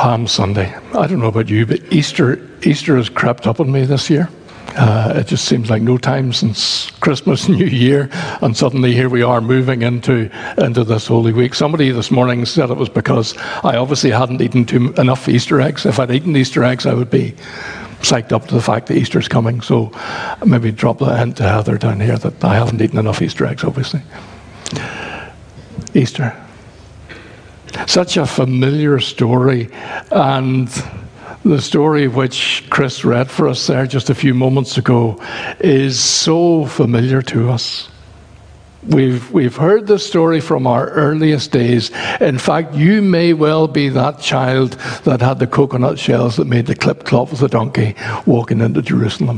Palm Sunday. I don't know about you, but Easter has crept up on me this year. It just seems like no time since Christmas, New Year, and suddenly here we are moving into this Holy Week. Somebody this morning said it was because I obviously hadn't eaten enough Easter eggs. If I'd eaten Easter eggs, I would be psyched up to the fact that Easter's coming. So maybe drop that hint to Heather down here that I haven't eaten enough Easter eggs, obviously. Easter. Such a familiar story, and the story which Chris read for us there just a few moments ago is so familiar to us. We've heard this story from our earliest days. In fact, you may well be that child that had the coconut shells that made the clip-clop of the donkey walking into Jerusalem.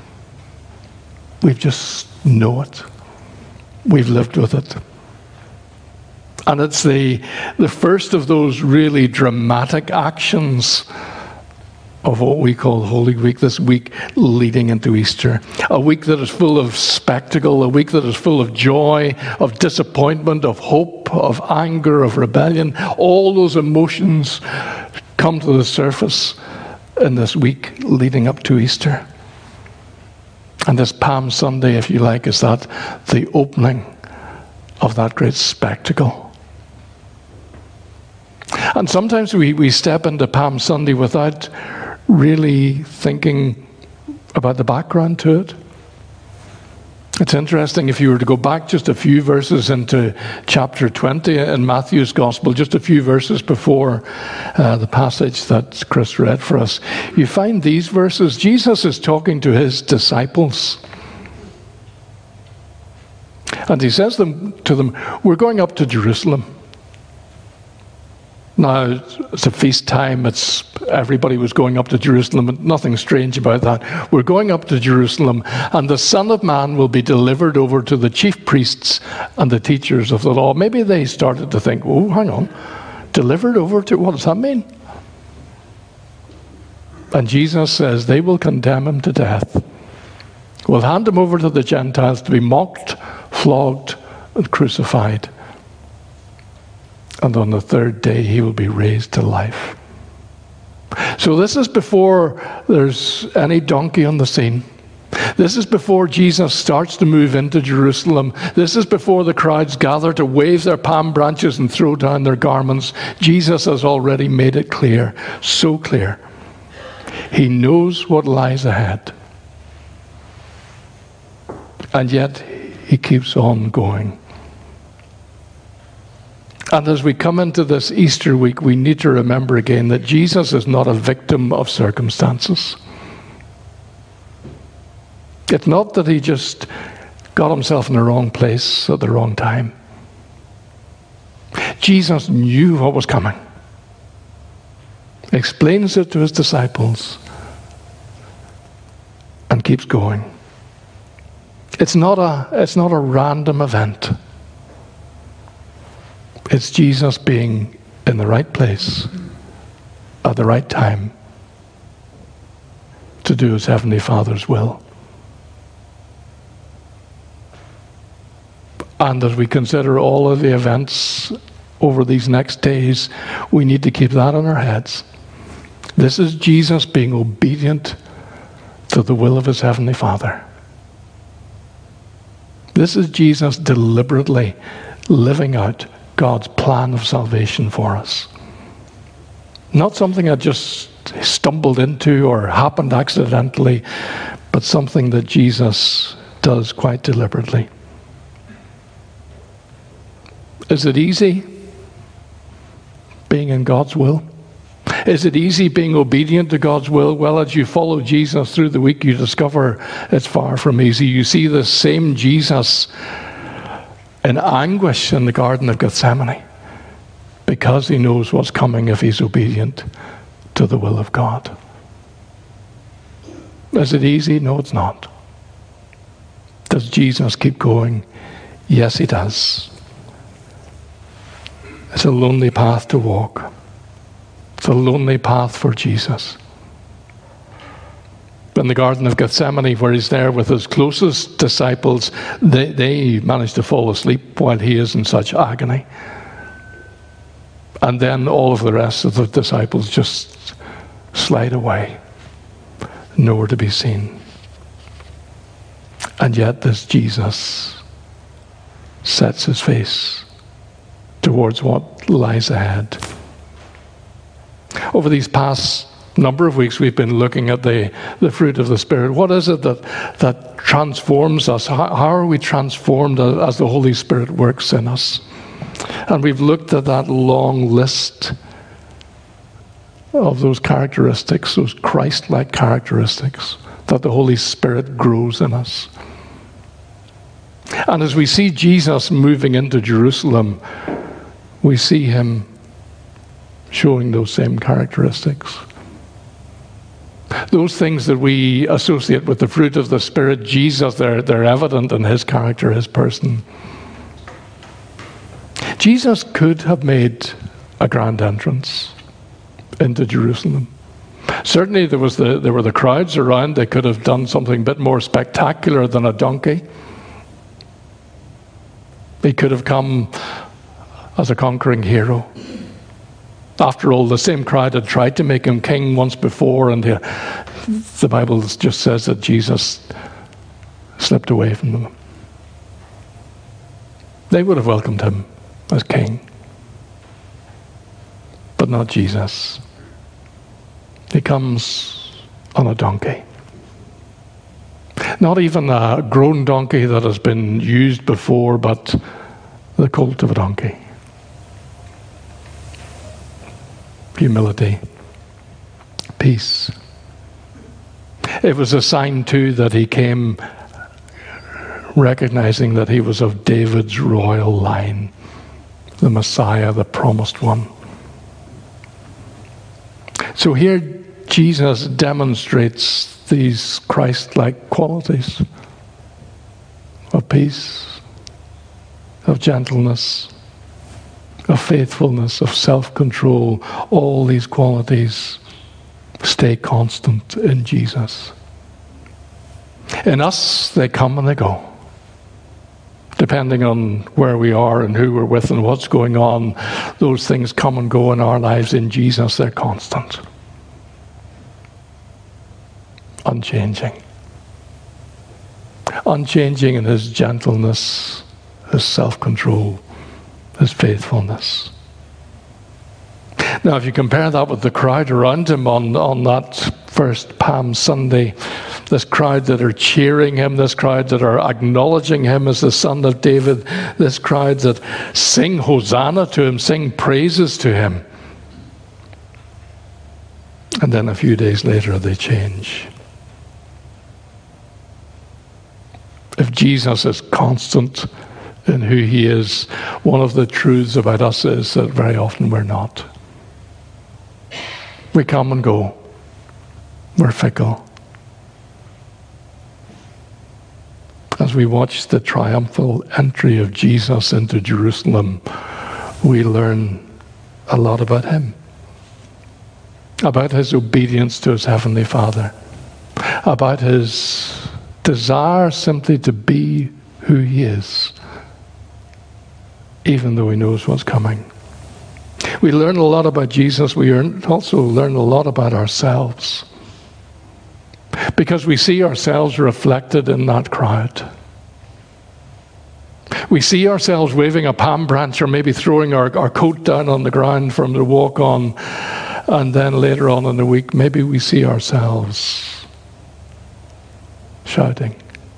We just know it. We've lived with it. And it's the first of those really dramatic actions of what we call Holy Week, this week leading into Easter. A week that is full of spectacle, a week that is full of joy, of disappointment, of hope, of anger, of rebellion. All those emotions come to the surface in this week leading up to Easter. And this Palm Sunday, if you like, is that the opening of that great spectacle. And sometimes we step into Palm Sunday without really thinking about the background to it. It's interesting, if you were to go back just a few verses into chapter 20 in Matthew's Gospel, just a few verses before the passage that Chris read for us, you find these verses. Jesus is talking to his disciples. And he says to them, we're going up to Jerusalem. Now, it's a feast time. Everybody was going up to Jerusalem. Nothing strange about that. We're going up to Jerusalem, and the Son of Man will be delivered over to the chief priests and the teachers of the law. Maybe they started to think, oh, hang on. Delivered over to, what does that mean? And Jesus says they will condemn him to death. We'll hand him over to the Gentiles to be mocked, flogged, and crucified. And on the third day, he will be raised to life. So this is before there's any donkey on the scene. This is before Jesus starts to move into Jerusalem. This is before the crowds gather to wave their palm branches and throw down their garments. Jesus has already made it clear, so clear. He knows what lies ahead. And yet, he keeps on going. And as we come into this Easter week, we need to remember again that Jesus is not a victim of circumstances. It's not that he just got himself in the wrong place at the wrong time. Jesus knew what was coming. Explains it to his disciples and keeps going. It's not a random event. It's Jesus being in the right place at the right time to do his Heavenly Father's will. And as we consider all of the events over these next days, we need to keep that in our heads. This is Jesus being obedient to the will of his Heavenly Father. This is Jesus deliberately living out God's plan of salvation for us. Not something that just stumbled into or happened accidentally, but something that Jesus does quite deliberately. Is it easy being in God's will? Is it easy being obedient to God's will? Well, as you follow Jesus through the week, you discover it's far from easy. You see the same Jesus in anguish in the Garden of Gethsemane because he knows what's coming if he's obedient to the will of God. Is it easy? No, it's not. Does Jesus keep going? Yes, he does. It's a lonely path to walk. It's a lonely path for Jesus. In the Garden of Gethsemane, where he's there with his closest disciples, they manage to fall asleep while he is in such agony. And then all of the rest of the disciples just slide away, nowhere to be seen. And yet this Jesus sets his face towards what lies ahead. Over these past number of weeks, we've been looking at the fruit of the Spirit. What is it that transforms us? How are we transformed as the Holy Spirit works in us? And we've looked at that long list of those characteristics, those Christ-like characteristics that the Holy Spirit grows in us. And as we see Jesus moving into Jerusalem, we see him showing those same characteristics. Those things that we associate with the fruit of the Spirit, Jesus, they're evident in his character, his person. Jesus could have made a grand entrance into Jerusalem. Certainly there were the crowds around. They could have done something a bit more spectacular than a donkey. He could have come as a conquering hero. After all, the same crowd had tried to make him king once before, and the Bible just says that Jesus slipped away from them. They would have welcomed him as king, but not Jesus. He comes on a donkey. Not even a grown donkey that has been used before, but the colt of a donkey. Humility. Peace. It was a sign, too, that he came recognizing that he was of David's royal line, the Messiah, the promised one. So here Jesus demonstrates these Christ-like qualities of peace, of gentleness, of faithfulness, of self-control. All these qualities stay constant in Jesus. In us, they come and they go. Depending on where we are and who we're with and what's going on, those things come and go in our lives. In Jesus, they're constant. Unchanging. Unchanging in his gentleness, his self-control, his faithfulness. Now, if you compare that with the crowd around him on that first Palm Sunday, this crowd that are cheering him, this crowd that are acknowledging him as the Son of David, this crowd that sing Hosanna to him, sing praises to him. And then a few days later, they change. If Jesus is constant in who he is, one of the truths about us is that very often we're not. We come and go. We're fickle. As we watch the triumphal entry of Jesus into Jerusalem, we learn a lot about him, about his obedience to his Heavenly Father, about his desire simply to be who he is, even though he knows what's coming. We learn a lot about Jesus. We also learn a lot about ourselves, because we see ourselves reflected in that crowd. We see ourselves waving a palm branch or maybe throwing our coat down on the ground for him to walk on, and then later on in the week, maybe we see ourselves shouting.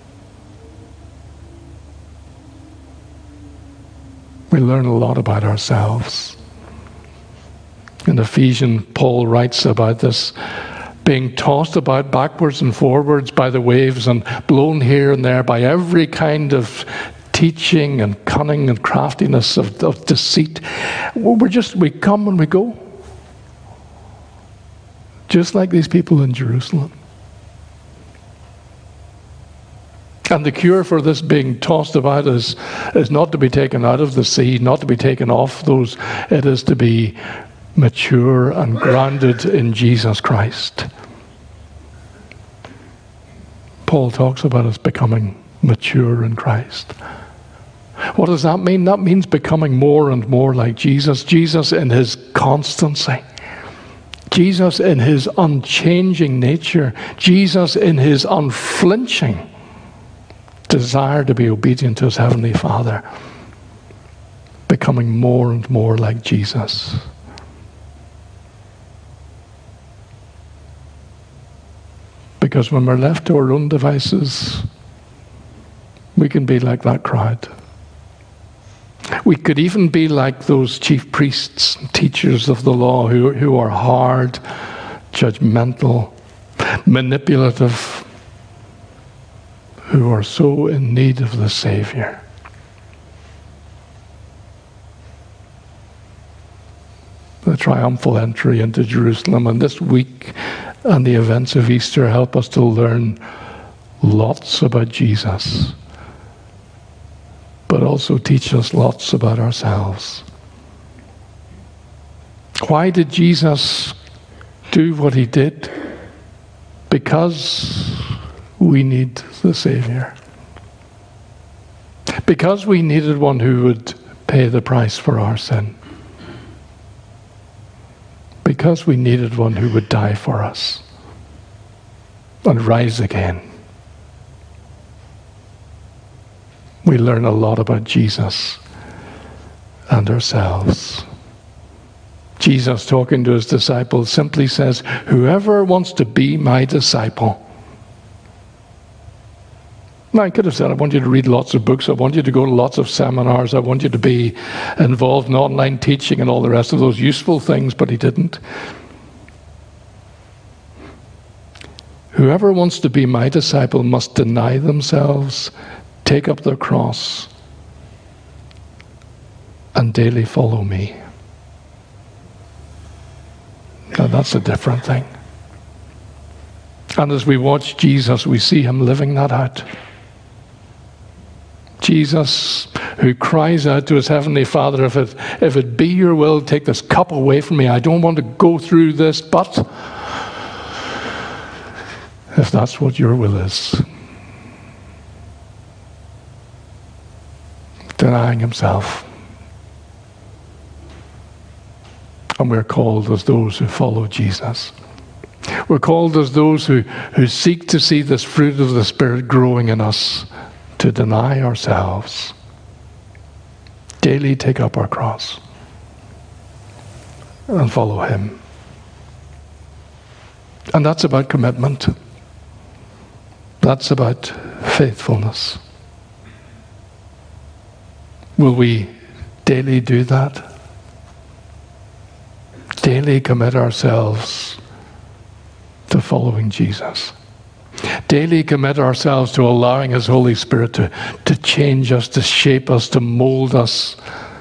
We learn a lot about ourselves. In Ephesians, Paul writes about this being tossed about backwards and forwards by the waves and blown here and there by every kind of teaching and cunning and craftiness of deceit. We come and we go. Just like these people in Jerusalem. And the cure for this being tossed about is not to be taken out of the sea, not to be taken off those. It is to be mature and grounded in Jesus Christ. Paul talks about us becoming mature in Christ. What does that mean? That means becoming more and more like Jesus. Jesus in his constancy. Jesus in his unchanging nature. Jesus in his unflinching desire to be obedient to his heavenly Father. Becoming more and more like Jesus. Because when we're left to our own devices, we can be like that crowd. We could even be like those chief priests and teachers of the law who are hard, judgmental, manipulative, who are so in need of the Savior. The triumphal entry into Jerusalem, and this week and the events of Easter help us to learn lots about Jesus, but also teach us lots about ourselves. Why did Jesus do what he did? Because we need the Savior. Because we needed one who would pay the price for our sin. Because we needed one who would die for us and rise again. We learn a lot about Jesus and ourselves. Jesus, talking to his disciples, simply says, whoever wants to be my disciple. Now, I could have said, I want you to read lots of books, I want you to go to lots of seminars, I want you to be involved in online teaching and all the rest of those useful things, but he didn't. Whoever wants to be my disciple must deny themselves, take up their cross, and daily follow me. Now, that's a different thing. And as we watch Jesus, we see him living that out. Jesus, who cries out to his heavenly Father, if it be your will, take this cup away from me. I don't want to go through this, but if that's what your will is. Denying himself. And we're called as those who follow Jesus. We're called as those who seek to see this fruit of the Spirit growing in us, to deny ourselves, daily take up our cross, and follow him. And that's about commitment. That's about faithfulness. Will we daily do that? Daily commit ourselves to following Jesus. Daily commit ourselves to allowing his Holy Spirit to change us, to shape us, to mold us,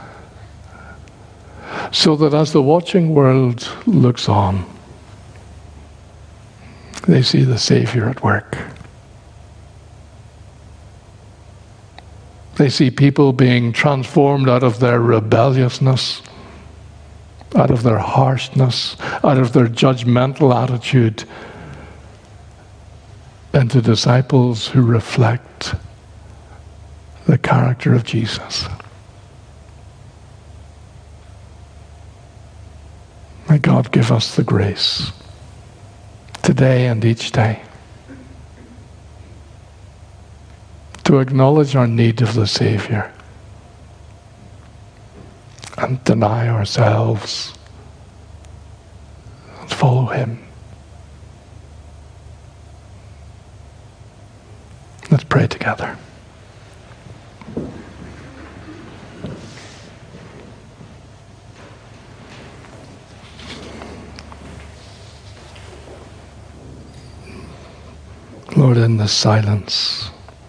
so that as the watching world looks on, they see the Savior at work. They see people being transformed out of their rebelliousness, out of their harshness, out of their judgmental attitude, into disciples who reflect the character of Jesus. May God give us the grace today and each day to acknowledge our need of the Savior and deny ourselves and follow him. Let's pray together. Lord, in the silence,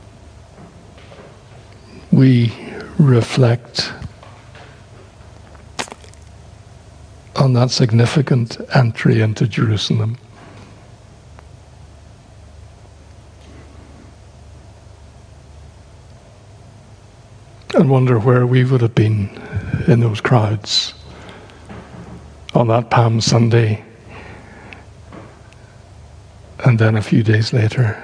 we reflect on that significant entry into Jerusalem. And wonder where we would have been in those crowds on that Palm Sunday, and then a few days later.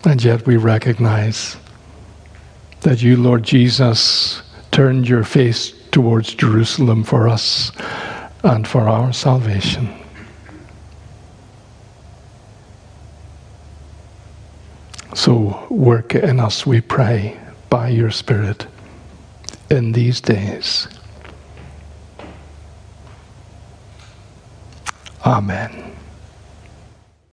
And yet we recognize that you, Lord Jesus, turned your face towards Jerusalem for us and for our salvation. So work in us, we pray, by your Spirit in these days. Amen.